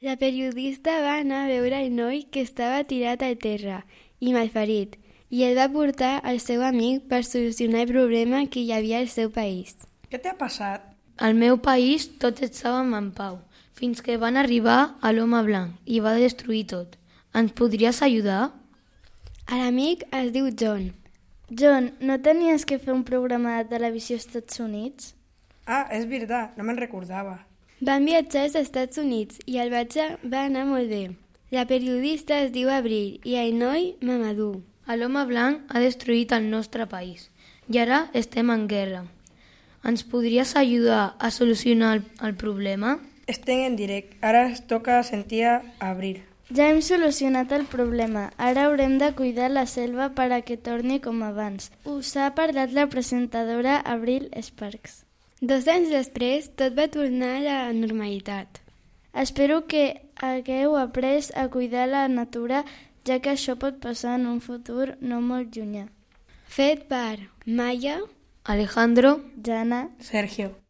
La periodista va anar a veure el noi que estava tirat a terra i malferit i el va portar al seu amic per solucionar el problema que hi havia al seu país. Què t'ha passat? Al meu país tots estàvem en pau, fins que van arribar a l'home blanc i va destruir tot. Ens podries ajudar? L'amic es diu John. John, no tenies que fer un programa de televisió als Estats Units? Ah, és veritat, no me'n recordava. Van viatjar als Estats Units i el viatge va anar molt bé. La periodista es diu Abril i el noi Mamadou. L'home blanc ha destruït el nostre país i ara estem en guerra. Ens podries ajudar a solucionar el problema? Estem en directe, ara es toca sentir a Abril. Ja hem solucionat el problema. Ara haurem de cuidar la selva per a que torni com abans. Us ha parlat la presentadora Abril Sparks. 2 anys després, tot va tornar a la normalitat. Espero que hagueu après a cuidar la natura, ja que això pot passar en un futur no molt llunyà. Fet per Maya, Alejandro, Jana, Sergio.